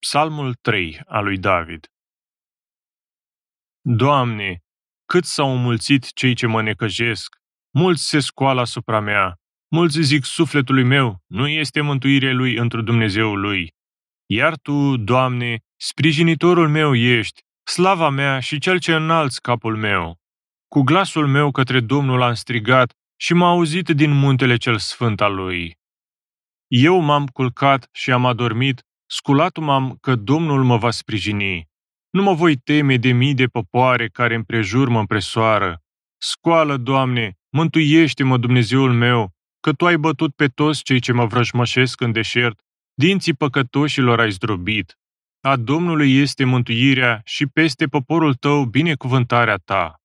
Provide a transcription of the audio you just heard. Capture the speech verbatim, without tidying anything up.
Psalmul trei al lui David. Doamne, cât s-au înmulțit cei ce mă necăjesc, mulți se scoală asupra mea, mulți zic sufletului meu, nu este mântuire lui întru Dumnezeul lui. Iar Tu, Doamne, sprijinitorul meu ești, slava mea și cel ce înalți capul meu. Cu glasul meu către Domnul am strigat și m-a auzit din muntele cel sfânt al Lui. Eu m-am culcat și am adormit, sculat m-am că Domnul mă va sprijini. Nu mă voi teme de mii de popoare care împrejur mă împresoară. Scoală, Doamne, mântuiește-mă, Dumnezeul meu, că Tu ai bătut pe toți cei ce mă vrăjmășesc în deșert, dinții păcătoșilor ai zdrobit. A Domnului este mântuirea și peste poporul Tău binecuvântarea Ta.